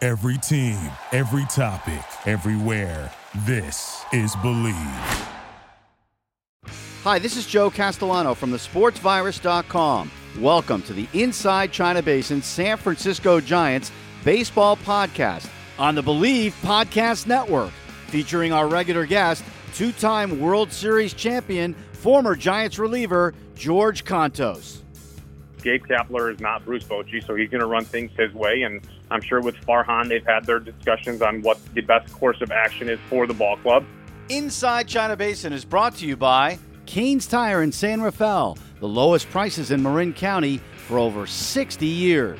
Every team, every topic, everywhere. This is Believe. Hi, this is Joe Castellano from thesportsvirus.com. Welcome to the Inside China Basin San Francisco Giants baseball podcast on the Believe Podcast Network, featuring our regular guest, two-time World Series champion, former Giants reliever George Kontos. Gabe Kapler is not Bruce Bochy, so he's going to run things his way, and I'm sure with Farhan, they've had their discussions on what the best course of action is for the ball club. Inside China Basin is brought to you by Kane's Tire in San Rafael, the lowest prices in Marin County for over 60 years.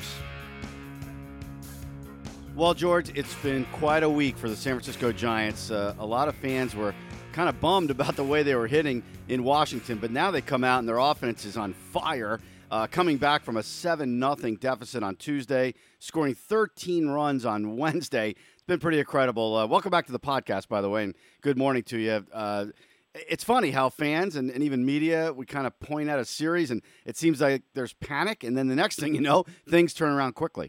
Well, George, it's been quite a week for the San Francisco Giants. A lot of fans were kind of bummed about the way they were hitting in Washington, but now they come out and their offense is on fire. Coming back from a 7-0 deficit on Tuesday, scoring 13 runs on Wednesday. It's been pretty incredible. Welcome back to the podcast, by the way, and good morning to you. It's funny how fans and even media, we kind of point at a series, and it seems like there's panic, and then the next thing you know, things turn around quickly.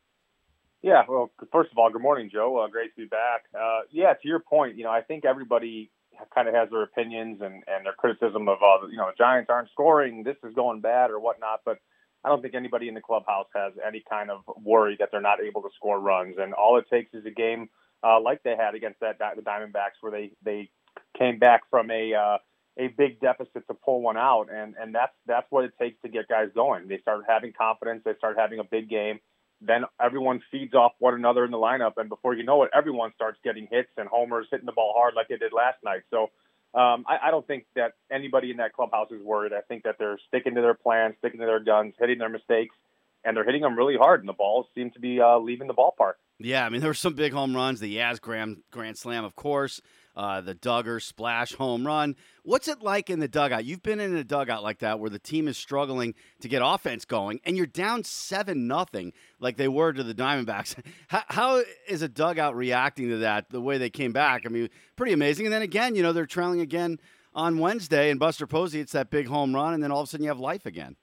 Yeah, well, first of all, good morning, Joe. Great to be back. To your point, I think everybody kind of has their opinions and their criticism of, the Giants aren't scoring, this is going bad or whatnot, but I don't think anybody in the clubhouse has any kind of worry that they're not able to score runs. And all it takes is a game like they had against the Diamondbacks, where they came back from a big deficit to pull one out, and that's what it takes to get guys going. They start having confidence, they start having a big game, then everyone feeds off one another in the lineup, and before you know it, everyone starts getting hits and homers, hitting the ball hard like they did last night. So I don't think that anybody in that clubhouse is worried. I think that they're sticking to their plans, sticking to their guns, hitting their mistakes, and they're hitting them really hard, and the balls seem to be leaving the ballpark. Yeah, I mean, there were some big home runs. The Yaz Grand Slam, of course. The Duggar splash home run. What's it like in the dugout? You've been in a dugout like that where the team is struggling to get offense going, and you're down 7-0 like they were to the Diamondbacks. How is a dugout reacting to that, the way they came back? I mean, pretty amazing. And then again, they're trailing again on Wednesday, and Buster Posey hits that big home run, and then all of a sudden you have life again.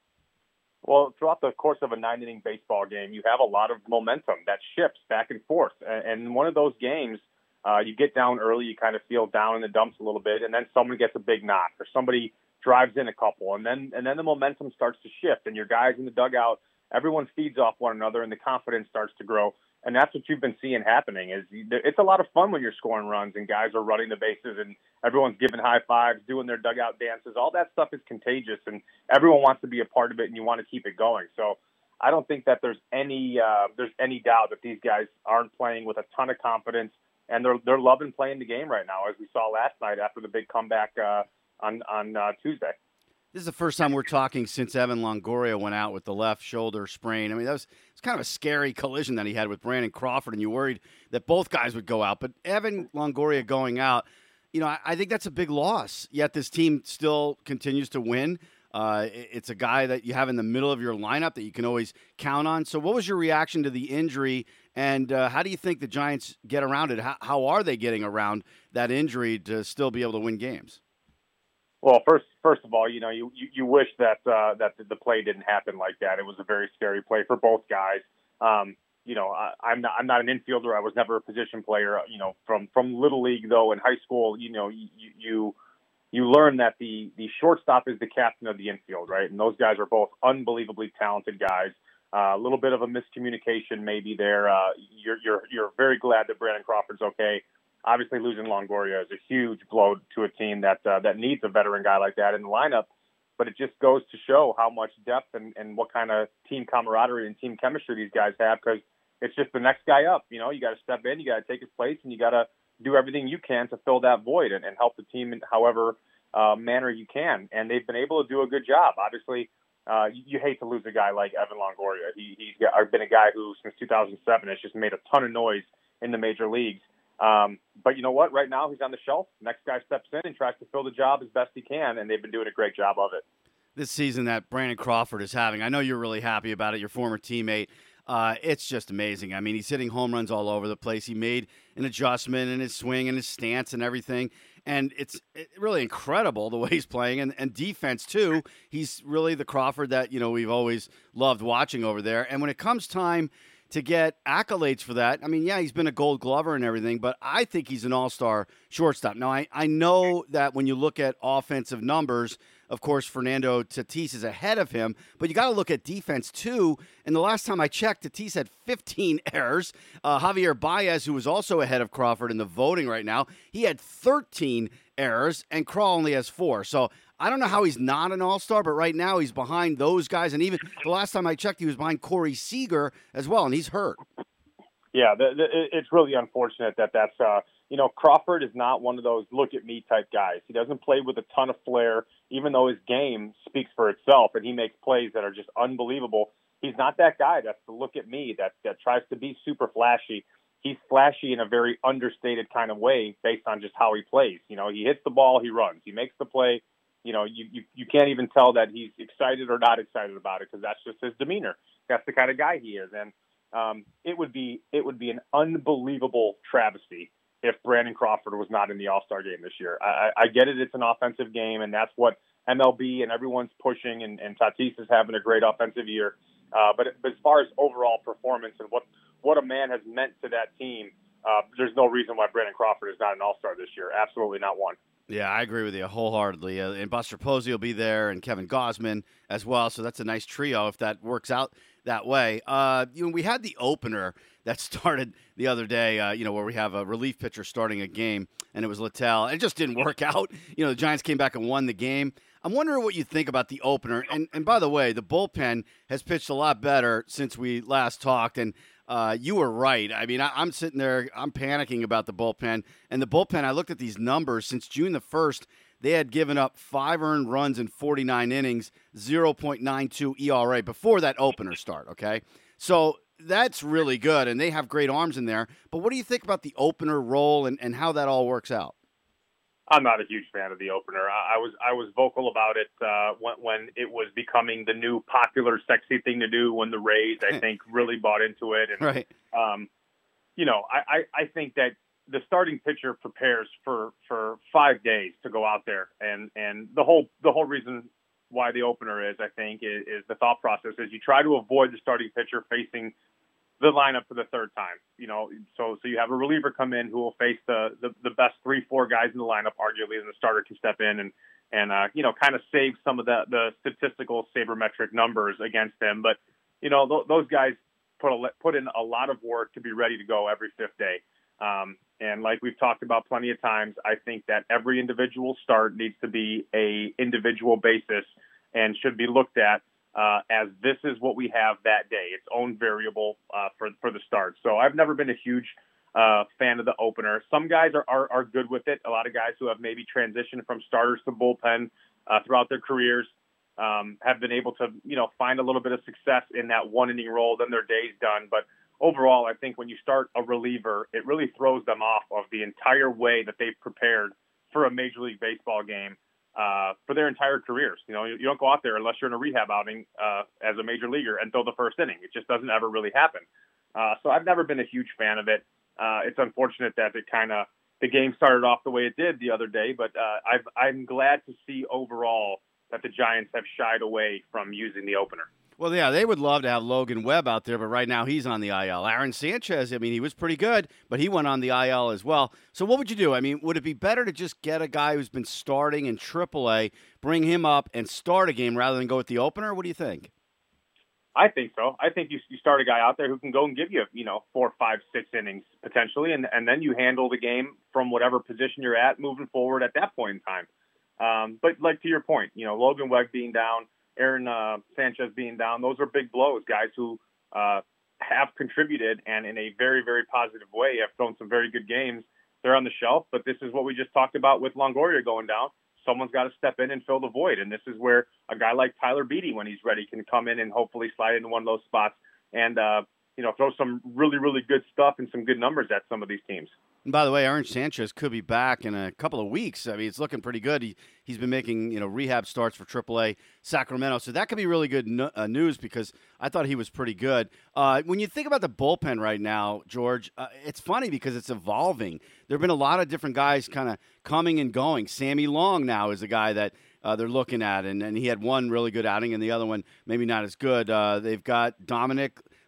Well, throughout the course of a 9-inning baseball game, you have a lot of momentum that shifts back and forth. And in one of those games, you get down early, you kind of feel down in the dumps a little bit, and then someone gets a big knock or somebody drives in a couple, and then the momentum starts to shift, and your guys in the dugout, everyone feeds off one another, and the confidence starts to grow. And that's what you've been seeing happening. It's a lot of fun when you're scoring runs and guys are running the bases and everyone's giving high fives, doing their dugout dances. All that stuff is contagious, and everyone wants to be a part of it, and you want to keep it going. So I don't think that there's any doubt that these guys aren't playing with a ton of confidence, and they're loving playing the game right now, as we saw last night after the big comeback on Tuesday. This is the first time we're talking since Evan Longoria went out with the left shoulder sprain. I mean, it's kind of a scary collision that he had with Brandon Crawford, and you worried that both guys would go out. But Evan Longoria going out, I think that's a big loss. Yet this team still continues to win. It's a guy that you have in the middle of your lineup that you can always count on. So what was your reaction to the injury, and how do you think the Giants get around it? How are they getting around that injury to still be able to win games? Well, first of all, you wish that the play didn't happen like that. It was a very scary play for both guys. I'm not an infielder. I was never a position player. From little league though, in high school, you learn that the shortstop is the captain of the infield, right? And those guys are both unbelievably talented guys. A little bit of a miscommunication maybe there. You're very glad that Brandon Crawford's okay. Obviously, losing Longoria is a huge blow to a team that needs a veteran guy like that in the lineup. But it just goes to show how much depth and what kind of team camaraderie and team chemistry these guys have, because it's just the next guy up. You got to step in, you got to take his place, and you got to do everything you can to fill that void and help the team in however manner you can. And they've been able to do a good job. Obviously, you hate to lose a guy like Evan Longoria. He's been a guy who, since 2007, has just made a ton of noise in the major leagues. But you know what? Right now, he's on the shelf. Next guy steps in and tries to fill the job as best he can, and they've been doing a great job of it. This season that Brandon Crawford is having, I know you're really happy about it, your former teammate. It's just amazing. I mean, he's hitting home runs all over the place. He made an adjustment in his swing and his stance and everything. And it's really incredible the way he's playing. And defense, too. He's really the Crawford that, we've always loved watching over there. And when it comes time to get accolades for that. I mean, yeah, he's been a Gold Glover and everything, but I think he's an all-star shortstop. Now, I know that when you look at offensive numbers, of course, Fernando Tatis is ahead of him, but you got to look at defense too. And the last time I checked, Tatis had 15 errors. Javier Baez, who was also ahead of Crawford in the voting right now, he had 13 errors, and Craw only has 4. So I don't know how he's not an all-star, but right now he's behind those guys. And even the last time I checked, he was behind Corey Seager as well, and he's hurt. Yeah, it's really unfortunate that's Crawford is not one of those look-at-me type guys. He doesn't play with a ton of flair, even though his game speaks for itself, and he makes plays that are just unbelievable. He's not that guy that's the look-at-me that tries to be super flashy. He's flashy in a very understated kind of way based on just how he plays. He hits the ball, he runs, he makes the play. You can't even tell that he's excited or not excited about it because that's just his demeanor. That's the kind of guy he is. And it would be an unbelievable travesty if Brandon Crawford was not in the All-Star game this year. I get it. It's an offensive game, and that's what MLB and everyone's pushing, and Tatis is having a great offensive year. But as far as overall performance and what a man has meant to that team, there's no reason why Brandon Crawford is not an All-Star this year. Absolutely not one. Yeah, I agree with you wholeheartedly. And Buster Posey will be there, and Kevin Gausman as well. So that's a nice trio if that works out that way. We had the opener that started the other day, where we have a relief pitcher starting a game, and it was Littell. It just didn't work out. The Giants came back and won the game. I'm wondering what you think about the opener. And by the way, the bullpen has pitched a lot better since we last talked, and you were right. I mean, I'm sitting there, I'm panicking about the bullpen. And the bullpen, I looked at these numbers. Since June the 1st, they had given up 5 earned runs in 49 innings, 0.92 ERA before that opener start, okay? So that's really good, and they have great arms in there. But what do you think about the opener role and how that all works out? I'm not a huge fan of the opener. I was vocal about it when it was becoming the new popular, sexy thing to do. When the Rays, I think, really bought into it. And, right. I think that the starting pitcher prepares for 5 days to go out there, and the whole reason why the opener is, I think, is the thought process is you try to avoid the starting pitcher facing the lineup for the third time, so you have a reliever come in who will face the best 3-4 guys in the lineup, arguably, and the starter can step in and kind of save some of the statistical sabermetric numbers against them. But, those guys put in a lot of work to be ready to go every 5th day. And like we've talked about plenty of times, I think that every individual start needs to be a individual basis and should be looked at as this is what we have that day, its own variable for the start. So I've never been a huge fan of the opener. Some guys are good with it. A lot of guys who have maybe transitioned from starters to bullpen throughout their careers have been able to, find a little bit of success in that 1-inning role. Then their day's done. But overall, I think when you start a reliever, it really throws them off of the entire way that they've prepared for a Major League Baseball game. For their entire careers. You don't go out there unless you're in a rehab outing as a major leaguer and throw the first inning. It just doesn't ever really happen. So I've never been a huge fan of it. It's unfortunate that the game started off the way it did the other day, but I'm glad to see overall that the Giants have shied away from using the opener. Well, yeah, they would love to have Logan Webb out there, but right now he's on the IL. Aaron Sanchez, I mean, he was pretty good, but he went on the IL as well. So what would you do? I mean, would it be better to just get a guy who's been starting in AAA, bring him up and start a game rather than go with the opener? What do you think? I think so. I think you start a guy out there who can go and give you, 4, 5, 6 innings potentially, and then you handle the game from whatever position you're at moving forward at that point in time. But like to your point, Logan Webb being down, Aaron Sanchez being down, those are big blows. Guys who have contributed and in a very, very positive way have thrown some very good games. They're on the shelf, but this is what we just talked about with Longoria going down. Someone's got to step in and fill the void, and this is where a guy like Tyler Beatty, when he's ready, can come in and hopefully slide into one of those spots and throw some really, really good stuff and some good numbers at some of these teams. And by the way, Aaron Sanchez could be back in a couple of weeks. I mean, it's looking pretty good. He's been making rehab starts for AAA Sacramento, so that could be really good news because I thought he was pretty good. When you think about the bullpen right now, George, it's funny because it's evolving. There have been a lot of different guys kind of coming and going. Sammy Long now is a guy that they're looking at, and he had one really good outing and the other one maybe not as good. They've got Dominic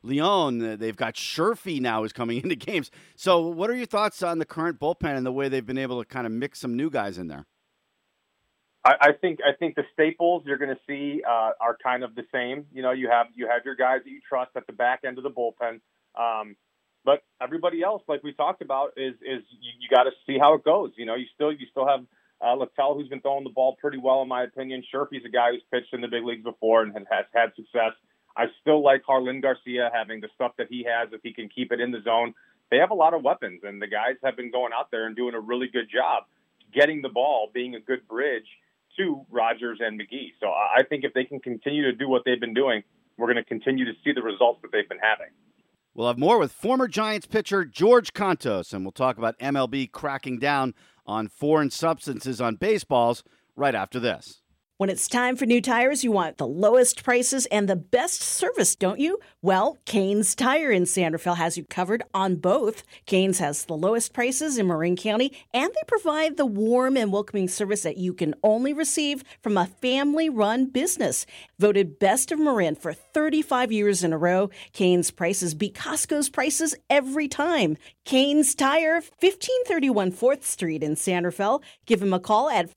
Leon. They've got Sherfy now who's coming into games. So what are your thoughts on the current bullpen and the way they've been able to kind of mix some new guys in there? I think the staples you're going to see are kind of the same. You have your guys that you trust at the back end of the bullpen, but everybody else, like we talked about, is you got to see how it goes. You still have Littell, who's been throwing the ball pretty well in my opinion. Sherfy's a guy who's pitched in the big leagues before and has had success. I still like Harlan Garcia having the stuff that he has if he can keep it in the zone. They have a lot of weapons, and the guys have been going out there and doing a really good job getting the ball, being a good bridge to Rogers and McGee. So I think if they can continue to do what they've been doing, we're going to continue to see the results that they've been having. We'll have more with former Giants pitcher George Kontos, and we'll talk about MLB cracking down on foreign substances on baseballs right after this. When it's time for new tires, you want the lowest prices and the best service, don't you? Well, Kane's Tire in San Rafael has you covered on both. Kane's has the lowest prices in Marin County, and they provide the warm and welcoming service that you can only receive from a family-run business. Voted Best of Marin for 35 years in a row, Kane's prices beat Costco's prices every time. Kane's Tire, 1531 4th Street in San Rafael. Give him a call at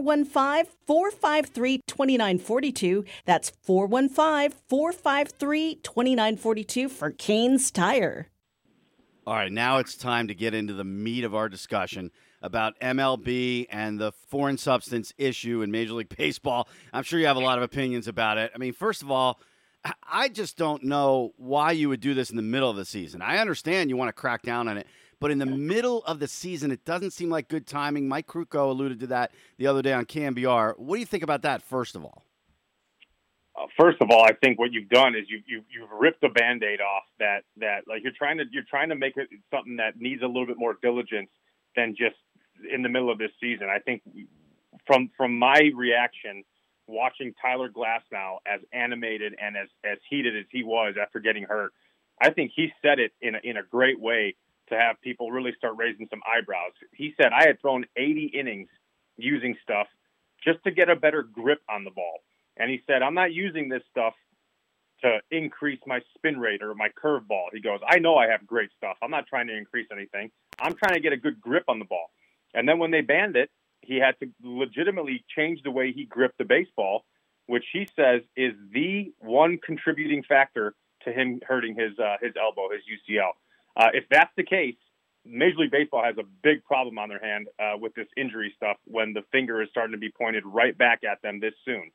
415-453-2942. That's 415-453-2942 for Kane's Tire. All right, now it's time to get into the meat of our discussion about MLB and the foreign substance issue in Major League Baseball. I'm sure you have a lot of opinions about it. I mean, first of all, I just don't know why you would do this in the middle of the season. I understand you want to crack down on it, but in the middle of the season, it doesn't seem like good timing. Mike Krukow alluded to that the other day on KNBR. What do you think about that, first of all? First of all, I think what you've done is you've ripped the Band-Aid off that like you're trying to make it something that needs a little bit more diligence than just in the middle of this season. I think from my reaction, watching Tyler Glasnow as animated and as heated as he was after getting hurt, I think he said it in a great way to have people really start raising some eyebrows. He said, I had thrown 80 innings using stuff just to get a better grip on the ball. And he said, I'm not using this stuff to increase my spin rate or my curveball. He goes, I know I have great stuff. I'm not trying to increase anything. I'm trying to get a good grip on the ball. And then when they banned it, he had to legitimately change the way he gripped the baseball, which he says is the one contributing factor to him hurting his elbow, his UCL. If that's the case, Major League Baseball has a big problem on their hand with this injury stuff when the finger is starting to be pointed right back at them this soon.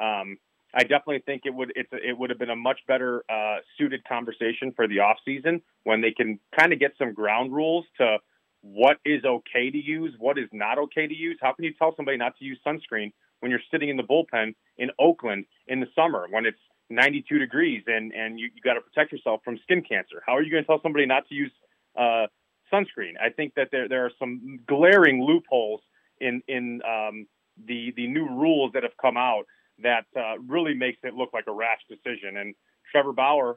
I definitely think it would have been a much better suited conversation for the offseason when they can kind of get some ground rules to what is okay to use, what is not okay to use. How can you tell somebody not to use sunscreen when you're sitting in the bullpen in Oakland in the summer when it's 92 degrees and you got to protect yourself from skin cancer? How are you going to tell somebody not to use sunscreen? I think that there are some glaring loopholes in the new rules that have come out that really makes it look like a rash decision. And Trevor Bauer,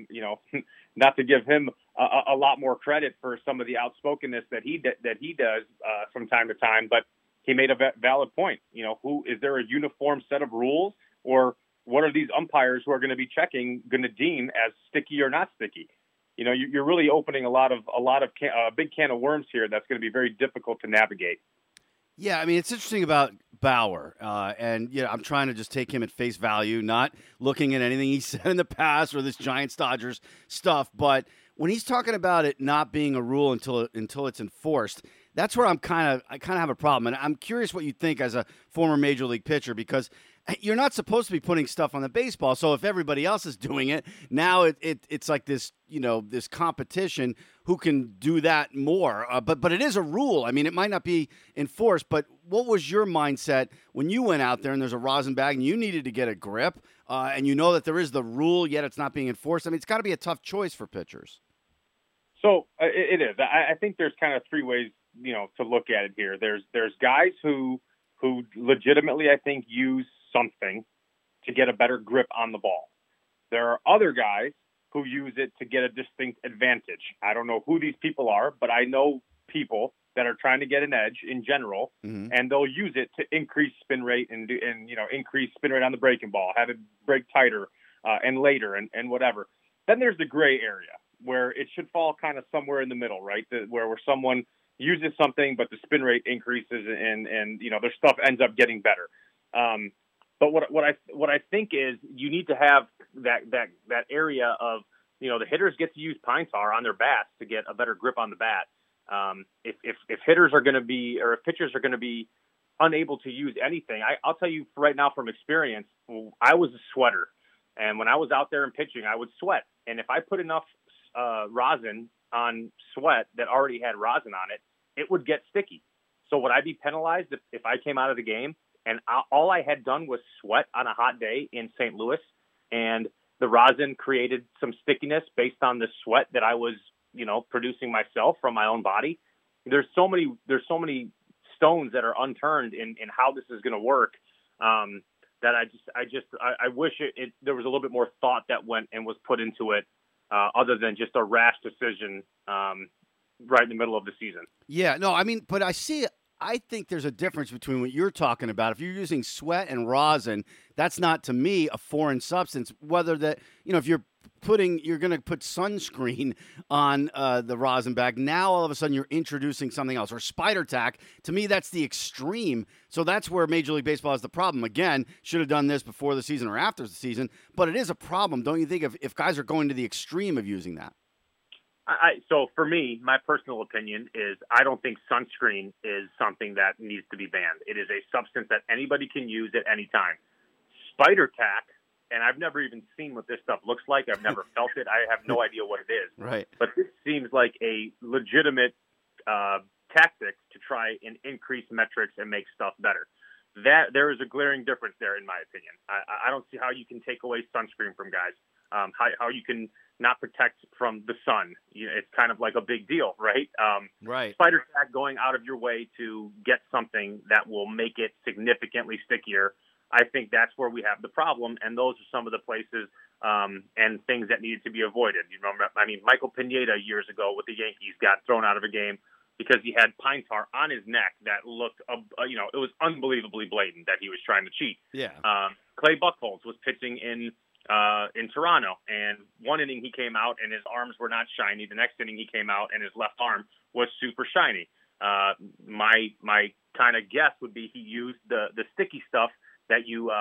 not to give him a lot more credit for some of the outspokenness that he does from time to time, but he made a valid point. Is there a uniform set of rules, or what are these umpires who are going to be checking going to deem as sticky or not sticky? You're really opening a big can of worms here that's going to be very difficult to navigate. Yeah, I mean, it's interesting about Bauer, and I'm trying to just take him at face value, not looking at anything he said in the past or this Giants-Dodgers stuff. But when he's talking about it not being a rule until it's enforced, that's where I kind of have a problem. And I'm curious what you think as a former Major League pitcher, because you're not supposed to be putting stuff on the baseball. So if everybody else is doing it, now it's like this, this competition who can do that more. But it is a rule. I mean, it might not be enforced, but what was your mindset when you went out there and there's a rosin bag and you needed to get a grip and you know that there is the rule, yet it's not being enforced? I mean, it's got to be a tough choice for pitchers. So it is. I think there's kind of three ways, to look at it here. There's guys who legitimately, I think, use something to get a better grip on the ball. There are other guys who use it to get a distinct advantage. I don't know who these people are, but I know people that are trying to get an edge in general, and they'll use it to increase spin rate and increase spin rate on the breaking ball, have it break tighter and later and whatever. Then there's the gray area where it should fall kind of somewhere in the middle, right? Where someone uses something, but the spin rate increases and their stuff ends up getting better. But what I think is you need to have that area of, the hitters get to use pine tar on their bats to get a better grip on the bat. If hitters are going to be, or if pitchers are going to be unable to use anything, I'll tell you right now from experience, I was a sweater. And when I was out there and pitching, I would sweat. And if I put enough rosin on sweat that already had rosin on it, it would get sticky. So would I be penalized if I came out of the game and all I had done was sweat on a hot day in St. Louis, and the rosin created some stickiness based on the sweat that I was, producing myself from my own body? There's so many stones that are unturned in how this is going to work. That I wish there was a little bit more thought that went and was put into it, other than just a rash decision right in the middle of the season. Yeah, no, I mean, but I think there's a difference between what you're talking about. If you're using sweat and rosin, that's not, to me, a foreign substance. Whether that, if you're going to put sunscreen on the rosin bag, now all of a sudden you're introducing something else. Or spider tack, to me, that's the extreme. So that's where Major League Baseball has the problem. Again, should have done this before the season or after the season, but it is a problem, don't you think, if guys are going to the extreme of using that? So for me, my personal opinion is I don't think sunscreen is something that needs to be banned. It is a substance that anybody can use at any time. Spider tack, and I've never even seen what this stuff looks like. I've never felt it. I have no idea what it is. Right. But this seems like a legitimate tactic to try and increase metrics and make stuff better. That there is a glaring difference there, in my opinion. I don't see how you can take away sunscreen from guys. How you can not protect from the sun. It's kind of like a big deal, right? Right. Spider tack, going out of your way to get something that will make it significantly stickier. I think that's where we have the problem, and those are some of the places and things that needed to be avoided. Michael Pineda years ago with the Yankees got thrown out of a game because he had pine tar on his neck that looked, it was unbelievably blatant that he was trying to cheat. Yeah. Clay Buchholz was pitching in Toronto, and one inning he came out and his arms were not shiny. The next inning he came out and his left arm was super shiny. My kind of guess would be he used the sticky stuff that you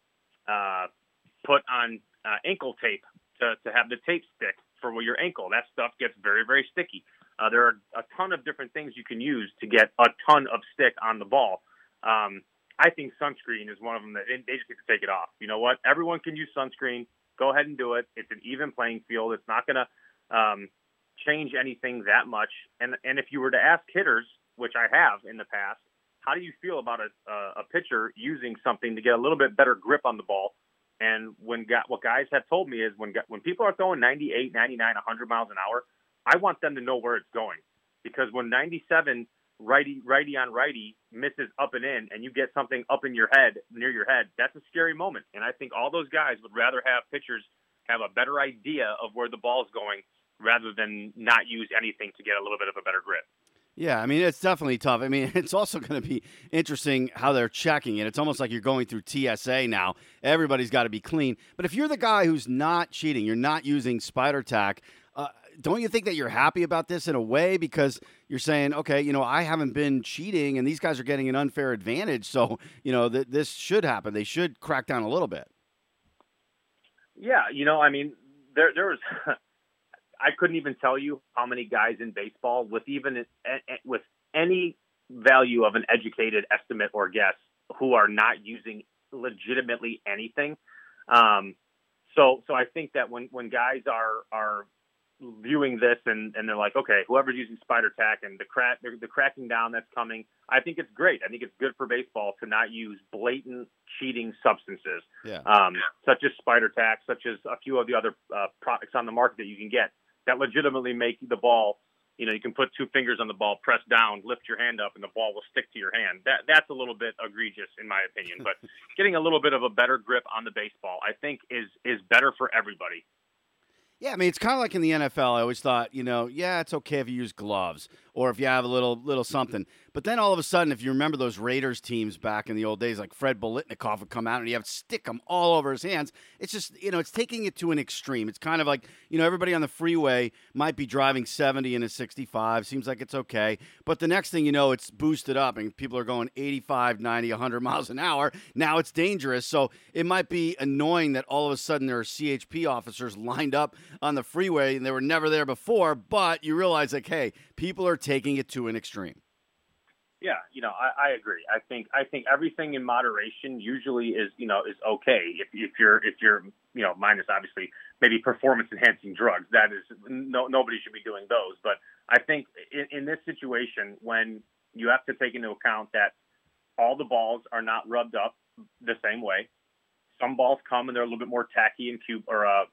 put on ankle tape to have the tape stick for your ankle. That stuff gets very, very sticky. There are a ton of different things you can use to get a ton of stick on the ball. I think sunscreen is one of them that they just get to take it off. You know what? Everyone can use sunscreen. Go ahead and do it. It's an even playing field. It's not going to change anything that much. And if you were to ask hitters, which I have in the past, how do you feel about a pitcher using something to get a little bit better grip on the ball? And what guys have told me is when people are throwing 98, 99, 100 miles an hour, I want them to know where it's going. Because when 97 righty on righty misses up and in, and you get something up in your head, near your head, that's a scary moment. And I think all those guys would rather have pitchers have a better idea of where the ball's going rather than not use anything to get a little bit of a better grip. Yeah, I mean, it's definitely tough. I mean, it's also going to be interesting how they're checking it. It's almost like you're going through TSA now. Everybody's got to be clean. But if you're the guy who's not cheating, you're not using spider tack, don't you think that you're happy about this in a way? Because you're saying, okay, I haven't been cheating, and these guys are getting an unfair advantage. So, this should happen. They should crack down a little bit. Yeah, there was I couldn't even tell you how many guys in baseball with any value of an educated estimate or guess who are not using legitimately anything. So I think that when guys are viewing this and they're like, okay, whoever's using spider tack and the cracking down that's coming, I think it's great. I think it's good for baseball to not use blatant cheating substances, such as spider tack, such as a few of the other products on the market that you can get that legitimately make the ball, you can put two fingers on the ball, press down, lift your hand up, and the ball will stick to your hand. That's a little bit egregious in my opinion, but getting a little bit of a better grip on the baseball, I think is better for everybody. Yeah, I mean, it's kind of like in the NFL. I always thought, it's okay if you use gloves or if you have a little something. But then all of a sudden, if you remember those Raiders teams back in the old days, like Fred Biletnikoff would come out and you have to stick them all over his hands. It's just, it's taking it to an extreme. It's kind of like, everybody on the freeway might be driving 70 in a 65. Seems like it's okay. But the next thing you know, it's boosted up and people are going 85, 90, 100 miles an hour. Now it's dangerous. So it might be annoying that all of a sudden there are CHP officers lined up on the freeway and they were never there before. But you realize, like, hey, people are taking it to an extreme. Yeah, I agree. I think everything in moderation usually is okay. If you're minus obviously maybe performance enhancing drugs, that is nobody should be doing those. But I think in this situation, when you have to take into account that all the balls are not rubbed up the same way, some balls come and they're a little bit more tacky and cue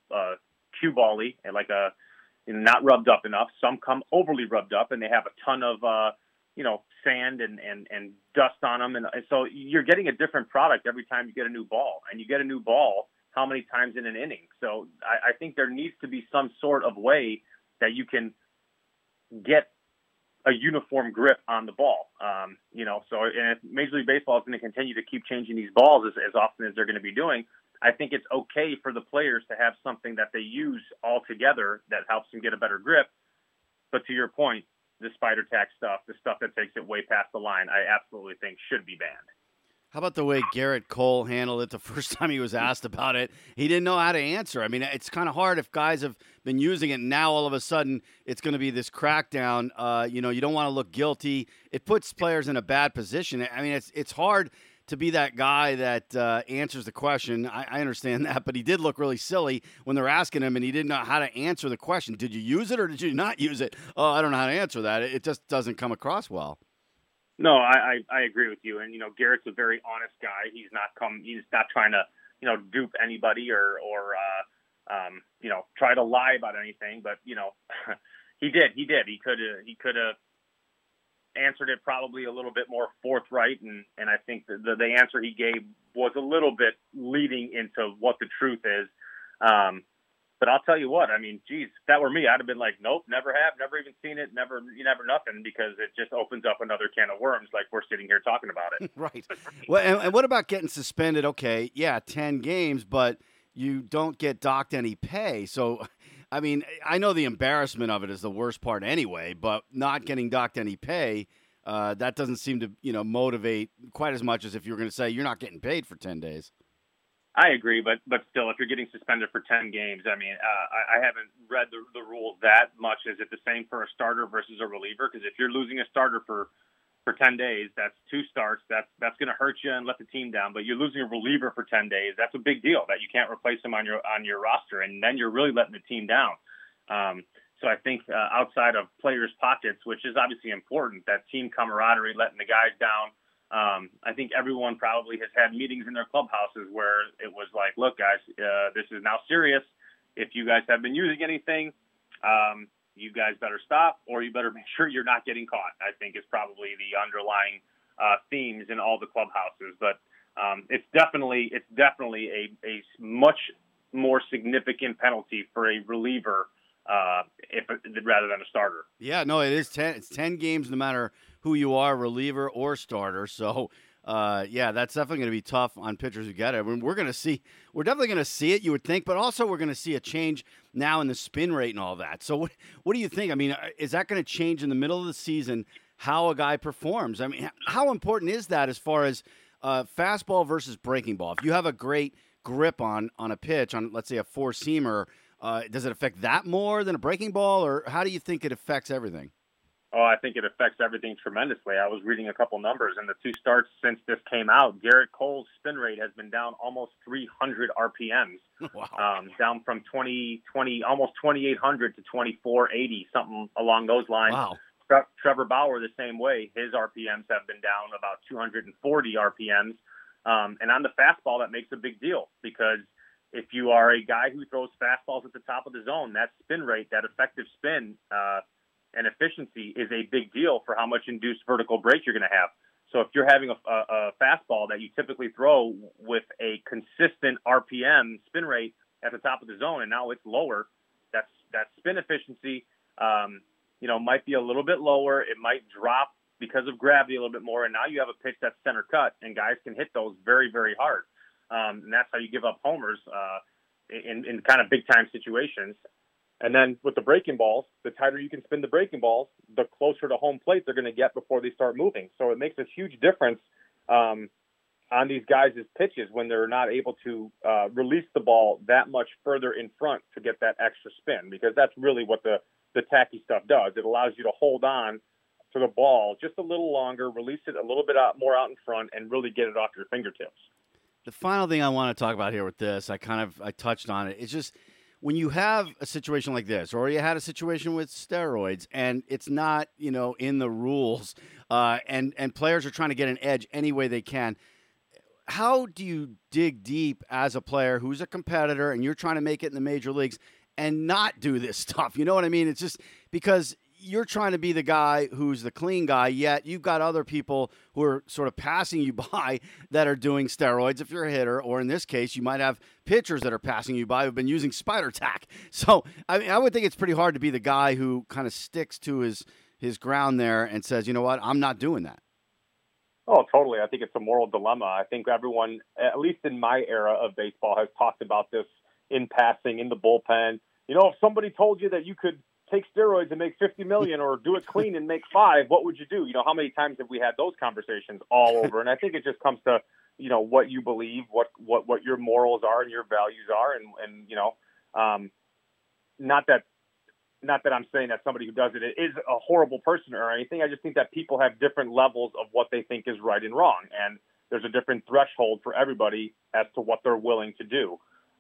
bally and like not rubbed up enough. Some come overly rubbed up and they have a ton of sand and dust on them. And so you're getting a different product every time you get a new ball. And you get a new ball how many times in an inning? So I think there needs to be some sort of way that you can get a uniform grip on the ball. So and if Major League Baseball is going to continue to keep changing these balls as often as they're going to be doing, I think it's okay for the players to have something that they use all together that helps them get a better grip. But to your point, the spider tack stuff, the stuff that takes it way past the line, I absolutely think should be banned. How about the way Garrett Cole handled it the first time he was asked about it? He didn't know how to answer. I mean, it's kind of hard if guys have been using it and now all of a sudden it's going to be this crackdown. You don't want to look guilty. It puts players in a bad position. I mean, it's hard to be that guy that answers the question. I understand that, but he did look really silly when they're asking him and he didn't know how to answer the question. Did you use it or did you not use it? Oh, I don't know how to answer that. It just doesn't come across well. No, I agree with you. And, Garrett's a very honest guy. He's not trying to, dupe anybody or try to lie about anything. But, he did. He could have answered it probably a little bit more forthright. And I think the answer he gave was a little bit leading into what the truth is. But I'll tell you what, I mean, geez, if that were me, I'd have been like, nope, never even seen it, never nothing, because it just opens up another can of worms like we're sitting here talking about it. Right. Well, and what about getting suspended? Okay, yeah, 10 games, but you don't get docked any pay. So, I mean, I know the embarrassment of it is the worst part anyway, but not getting docked any pay, that doesn't seem to, motivate quite as much as if you're going to say you're not getting paid for 10 days. I agree, but still, if you're getting suspended for 10 games, I mean, I haven't read the rules that much. Is it the same for a starter versus a reliever? Because if you're losing a starter for 10 days, that's 2 starts. That's going to hurt you and let the team down. But you're losing a reliever for 10 days. That's a big deal that you can't replace him on your roster, and then you're really letting the team down. So I think outside of players' pockets, which is obviously important, that team camaraderie, letting the guys down. I think everyone probably has had meetings in their clubhouses where it was like, look, guys, this is now serious. If you guys have been using anything, you guys better stop, or you better make sure you're not getting caught, I think is probably the underlying themes in all the clubhouses. But it's definitely a much more significant penalty for a reliever rather than a starter. Yeah, no, it is 10. It's 10 games no matter who you are, reliever or starter. So, yeah, that's definitely going to be tough on pitchers who get it. I mean, we're definitely going to see it, you would think, but also we're going to see a change now in the spin rate and all that. So what do you think? I mean, is that going to change in the middle of the season how a guy performs? I mean, how important is that as far as fastball versus breaking ball? If you have a great grip on a pitch, on, let's say, a four-seamer, does it affect that more than a breaking ball, or how do you think it affects everything? Oh, I think it affects everything tremendously. I was reading a couple numbers, and the 2 starts since this came out, Garrett Cole's spin rate has been down almost 300 RPMs. Wow. Down from almost 2,800 to 2,480, something along those lines. Wow. Trevor Bauer, the same way. His RPMs have been down about 240 RPMs. And on the fastball, that makes a big deal, because if you are a guy who throws fastballs at the top of the zone, that spin rate, that effective spin and efficiency is a big deal for how much induced vertical break you're going to have. So if you're having a fastball that you typically throw with a consistent RPM spin rate at the top of the zone, and now it's lower, that's spin efficiency, might be a little bit lower. It might drop because of gravity a little bit more. And now you have a pitch that's center cut, and guys can hit those very, very hard. And that's how you give up homers in kind of big-time situations. And then with the breaking balls, the tighter you can spin the breaking balls, the closer to home plate they're going to get before they start moving. So it makes a huge difference on these guys' pitches when they're not able to release the ball that much further in front to get that extra spin, because that's really what the tacky stuff does. It allows you to hold on to the ball just a little longer, release it a little bit more out in front, and really get it off your fingertips. The final thing I want to talk about here with this, I touched on it. It's just when you have a situation like this, or you had a situation with steroids, and it's not, in the rules, and players are trying to get an edge any way they can. How do you dig deep as a player who's a competitor and you're trying to make it in the major leagues and not do this stuff? You know what I mean? It's just because you're trying to be the guy who's the clean guy, yet you've got other people who are sort of passing you by that are doing steroids if you're a hitter, or in this case, you might have pitchers that are passing you by who've been using spider tack. So, I would think it's pretty hard to be the guy who kind of sticks to his ground there and says, you know what, I'm not doing that. Oh, totally. I think it's a moral dilemma. I think everyone, at least in my era of baseball, has talked about this in passing, in the bullpen. If somebody told you that you could take steroids and make $50 million or do it clean and make $5 million, what would you do? How many times have we had those conversations all over? And I think it just comes to, what you believe, what your morals are and your values are. And not that I'm saying that somebody who does it is a horrible person or anything. I just think that people have different levels of what they think is right and wrong. And there's a different threshold for everybody as to what they're willing to do.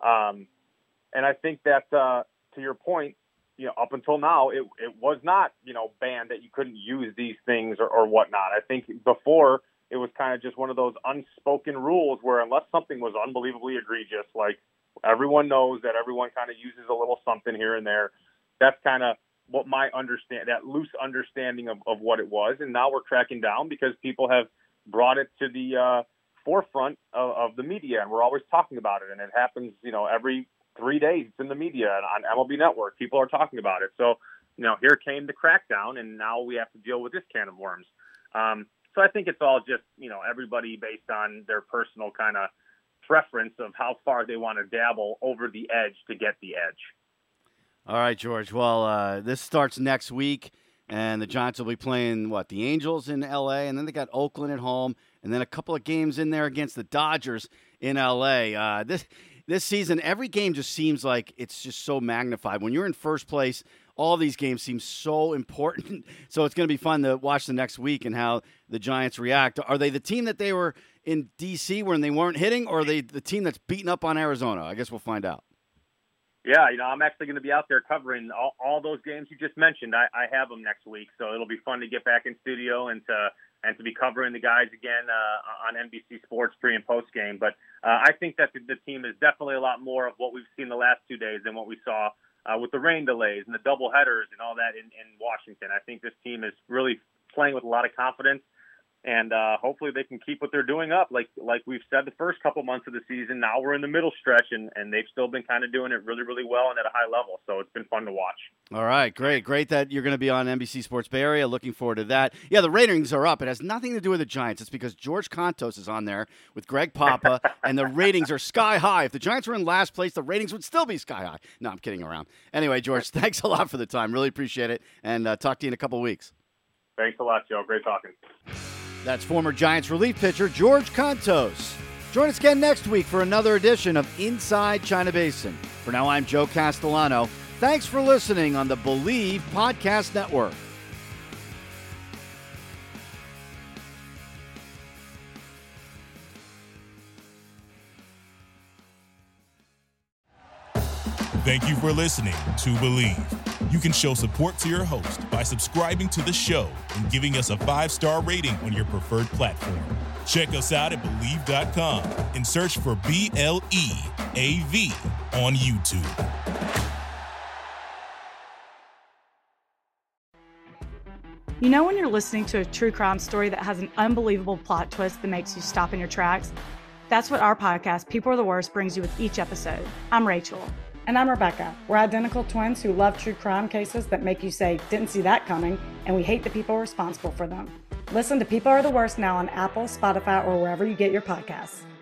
And I think that, to your point, up until now, it was not, banned that you couldn't use these things or whatnot. I think before it was kind of just one of those unspoken rules where unless something was unbelievably egregious, like everyone knows that everyone kind of uses a little something here and there. That's kind of what that loose understanding of what it was. And now we're cracking down because people have brought it to the forefront of the media, and we're always talking about it. And it happens, every 3 days it's in the media and on MLB Network. People are talking about it. So, here came the crackdown, and now we have to deal with this can of worms. So I think it's all just, everybody based on their personal kind of preference of how far they want to dabble over the edge to get the edge. All right, George. Well, this starts next week, and the Giants will be playing, the Angels in L.A., and then they got Oakland at home, and then a couple of games in there against the Dodgers in L.A. This season, every game just seems like it's just so magnified. When you're in first place, all these games seem so important. So it's going to be fun to watch the next week and how the Giants react. Are they the team that they were in D.C. when they weren't hitting, or are they the team that's beating up on Arizona? I guess we'll find out. Yeah, I'm actually going to be out there covering all those games you just mentioned. I have them next week, so it'll be fun to get back in studio and to be covering the guys again on NBC Sports pre and post game. But I think that the team is definitely a lot more of what we've seen the last 2 days than what we saw with the rain delays and the double headers and all that in Washington. I think this team is really playing with a lot of confidence. And hopefully they can keep what they're doing up. Like we've said the first couple months of the season, now we're in the middle stretch, and they've still been kind of doing it really, really well and at a high level. So it's been fun to watch. All right, great that you're going to be on NBC Sports Bay Area. Looking forward to that. Yeah, the ratings are up. It has nothing to do with the Giants. It's because George Kontos is on there with Greg Papa, and the ratings are sky high. If the Giants were in last place, the ratings would still be sky high. No, I'm kidding around. Anyway, George, thanks a lot for the time. Really appreciate it, and talk to you in a couple weeks. Thanks a lot, Joe. Great talking. That's former Giants relief pitcher George Kontos. Join us again next week for another edition of Inside China Basin. For now, I'm Joe Castellano. Thanks for listening on the Believe Podcast Network. Thank you for listening to Believe. You can show support to your host by subscribing to the show and giving us a 5-star rating on your preferred platform. Check us out at Believe.com and search for BLEAV on YouTube. You know when you're listening to a true crime story that has an unbelievable plot twist that makes you stop in your tracks? That's what our podcast, People Are the Worst, brings you with each episode. I'm Rachel. And I'm Rebecca. We're identical twins who love true crime cases that make you say, didn't see that coming, and we hate the people responsible for them. Listen to People Are the Worst now on Apple, Spotify, or wherever you get your podcasts.